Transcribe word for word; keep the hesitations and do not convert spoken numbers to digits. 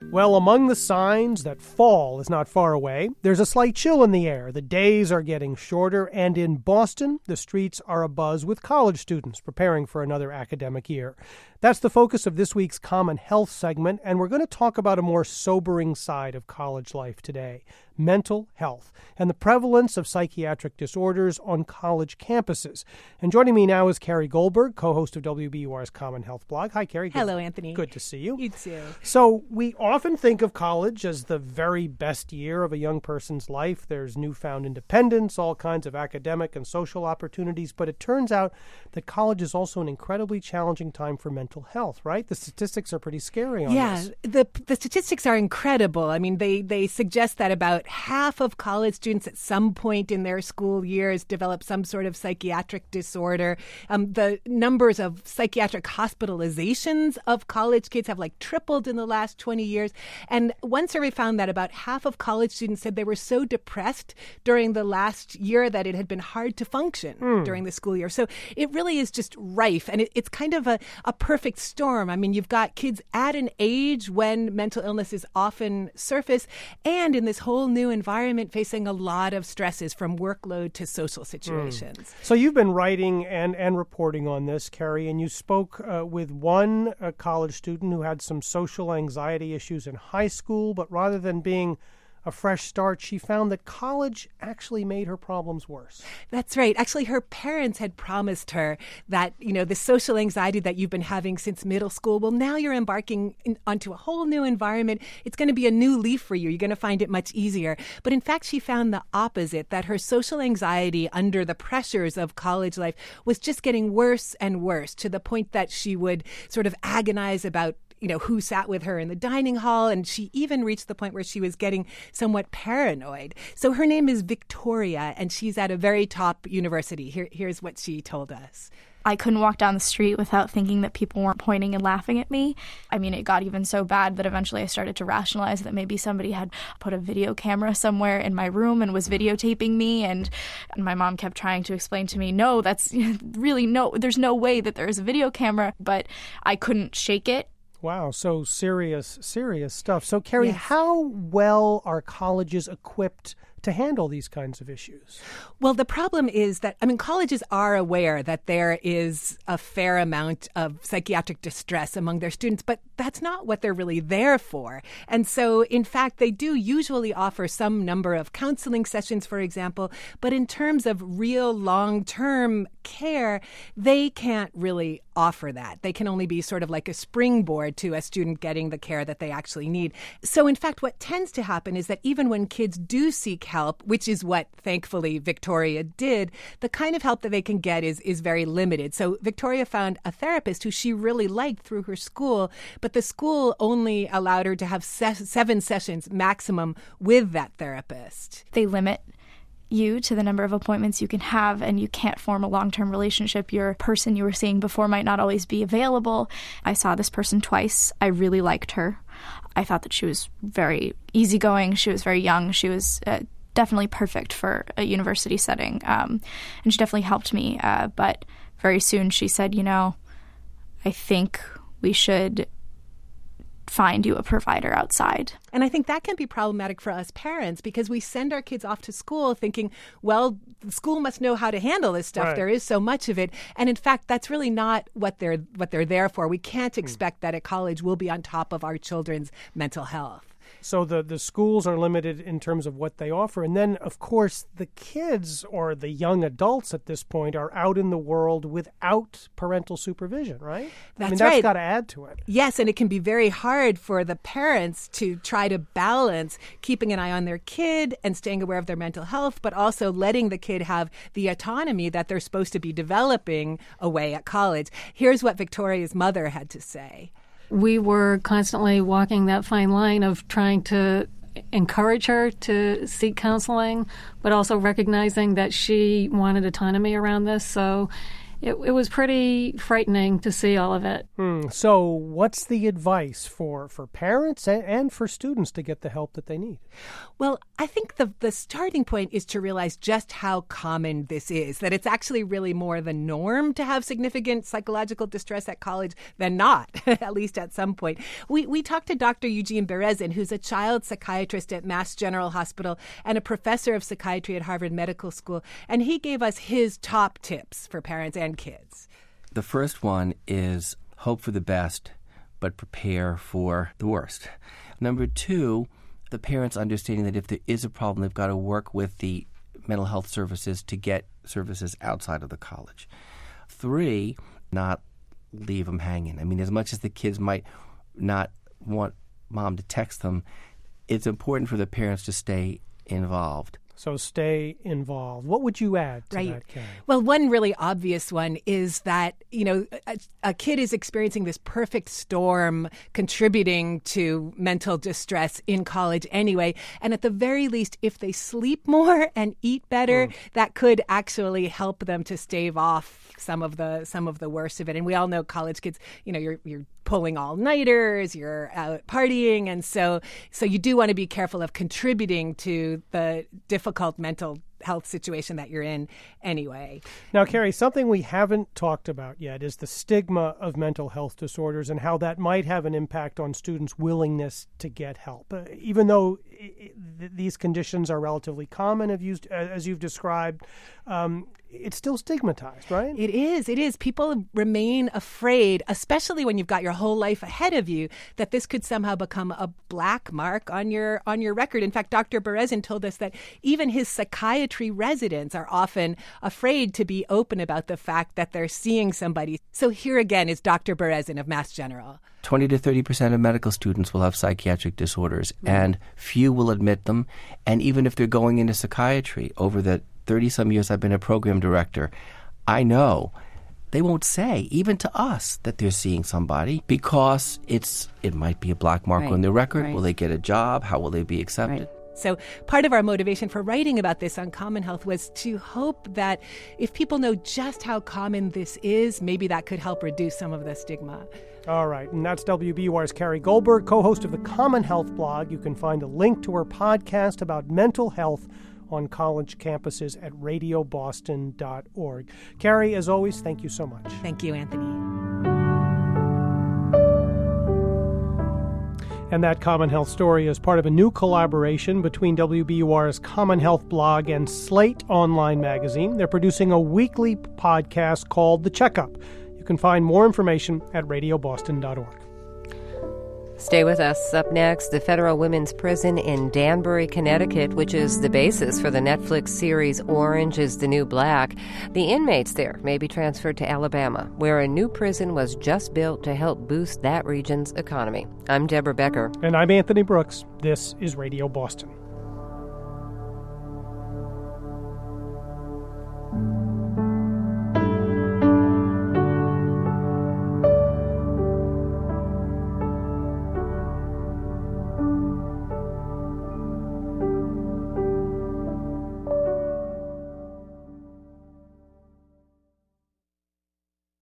Well, among the signs that fall is not far away, there's a slight chill in the air. The days are getting shorter, and in Boston, the streets are abuzz with college students preparing for another academic year. That's the focus of this week's Common Health segment, and we're going to talk about a more sobering side of college life today, mental health, and the prevalence of psychiatric disorders on college campuses. And joining me now is Carrie Goldberg, co-host of W B U R's Common Health blog. Hi, Carrie. Good, Hello, Anthony. Good to see you. You too. So we often think of college as the very best year of a young person's life. There's newfound independence, all kinds of academic and social opportunities, but it turns out that college is also an incredibly challenging time for mental health, right? The statistics are pretty scary on yeah, this. Yeah, the the statistics are incredible. I mean, they, they suggest that about half of college students at some point in their school years develop some sort of psychiatric disorder. Um, the numbers of psychiatric hospitalizations of college kids have like tripled in the last twenty years. And one survey found that about half of college students said they were so depressed during the last year that it had been hard to function mm. during the school year. So it really is just rife. And it, it's kind of a, a perfect storm. I mean, you've got kids at an age when mental illness is often surface and in this whole new environment facing a lot of stresses from workload to social situations. Mm. So you've been writing and, and reporting on this, Carrie, and you spoke uh, with one uh, college student who had some social anxiety issues in high school, but rather than being a fresh start, she found that college actually made her problems worse. That's right. Actually, her parents had promised her that, you know, the social anxiety that you've been having since middle school, well, now you're embarking in, onto a whole new environment. It's going to be a new leaf for you. You're going to find it much easier. But in fact, she found the opposite, that her social anxiety under the pressures of college life was just getting worse and worse, to the point that she would sort of agonize about you know, who sat with her in the dining hall. And she even reached the point where she was getting somewhat paranoid. So her name is Victoria, and she's at a very top university. Here, here's what she told us. I couldn't walk down the street without thinking that people weren't pointing and laughing at me. I mean, it got even so bad that eventually I started to rationalize that maybe somebody had put a video camera somewhere in my room and was videotaping me. And, and my mom kept trying to explain to me, no, that's really no, there's no way that there's a video camera. But I couldn't shake it. Wow, so serious, serious stuff. So, Carrie, yes. How well are colleges equipped to handle these kinds of issues? Well, the problem is that, I mean, colleges are aware that there is a fair amount of psychiatric distress among their students, but that's not what they're really there for. And so, in fact, they do usually offer some number of counseling sessions, for example, but in terms of real long-term care, they can't really offer that. They can only be sort of like a springboard to a student getting the care that they actually need. So, in fact, what tends to happen is that even when kids do seek help, which is what, thankfully, Victoria did, the kind of help that they can get is, is very limited. So Victoria found a therapist who she really liked through her school, but the school only allowed her to have se- seven sessions maximum with that therapist. They limit you to the number of appointments you can have, and you can't form a long-term relationship. Your person you were seeing before might not always be available. I saw this person twice. I really liked her. I thought that she was very easygoing. She was very young. She was uh, definitely perfect for a university setting. Um, and she definitely helped me. Uh, but very soon she said, you know, I think we should find you a provider outside. And I think that can be problematic for us parents, because we send our kids off to school thinking, well, the school must know how to handle this stuff. Right. There is so much of it. And in fact, that's really not what they're what they're there for. We can't expect mm. that at college we'll be on top of our children's mental health. So the, the schools are limited in terms of what they offer. And then, of course, the kids or the young adults at this point are out in the world without parental supervision, right? That's I mean, right. That's got to add to it. Yes, and it can be very hard for the parents to try to balance keeping an eye on their kid and staying aware of their mental health, but also letting the kid have the autonomy that they're supposed to be developing away at college. Here's what Victoria's mother had to say. We were constantly walking that fine line of trying to encourage her to seek counseling, but also recognizing that she wanted autonomy around this. So it, it was pretty frightening to see all of it. Hmm. So what's the advice for, for parents and, and for students to get the help that they need? Well, I think the the starting point is to realize just how common this is, that it's actually really more the norm to have significant psychological distress at college than not, at least at some point. We we talked to Doctor Eugene Berezin, who's a child psychiatrist at Mass General Hospital and a professor of psychiatry at Harvard Medical School, and he gave us his top tips for parents and kids. The first one is hope for the best, but prepare for the worst. Number two, the parents understanding that if there is a problem, they've got to work with the mental health services to get services outside of the college. Three, not leave them hanging. I mean, as much as the kids might not want mom to text them, it's important for the parents to stay involved. So stay involved. What would you add to right. that, Carrie? Well, one really obvious one is that, you know, a, a kid is experiencing this perfect storm contributing to mental distress in college anyway. And at the very least, if they sleep more and eat better, mm. that could actually help them to stave off some of the some of the worst of it. And we all know college kids, you know, you're you're pulling all-nighters, you're out partying, and so so you do want to be careful of contributing to the difficult mental health situation that you're in anyway. Now, Carrie, something we haven't talked about yet is the stigma of mental health disorders and how that might have an impact on students' willingness to get help. Uh, even though it, th- these conditions are relatively common, as you've, as you've described, um, it's still stigmatized, right? It is. It is. People remain afraid, especially when you've got your whole life ahead of you, that this could somehow become a black mark on your on your record. In fact, Doctor Berezin told us that even his psychiatry residents are often afraid to be open about the fact that they're seeing somebody. So here again is Doctor Berezin of Mass General. twenty to thirty percent of medical students will have psychiatric disorders, mm-hmm. and few will admit them. And even if they're going into psychiatry, over the thirty-some years I've been a program director, I know they won't say, even to us, that they're seeing somebody because it's it might be a black mark right. on their record. Right. Will they get a job? How will they be accepted? Right. So part of our motivation for writing about this on Common Health was to hope that if people know just how common this is, maybe that could help reduce some of the stigma. All right, and that's W B U R's Carrie Goldberg, co-host of the Common Health blog. You can find a link to her podcast about mental health on college campuses at radio boston dot org. Carrie, as always, thank you so much. Thank you, Anthony. And that Common Health story is part of a new collaboration between W B U R's Common Health blog and Slate Online magazine. They're producing a weekly podcast called The Checkup. You can find more information at radio boston dot org. Stay with us. Up next, the federal women's prison in Danbury, Connecticut, which is the basis for the Netflix series Orange is the New Black. The inmates there may be transferred to Alabama, where a new prison was just built to help boost that region's economy. I'm Deborah Becker. And I'm Anthony Brooks. This is Radio Boston.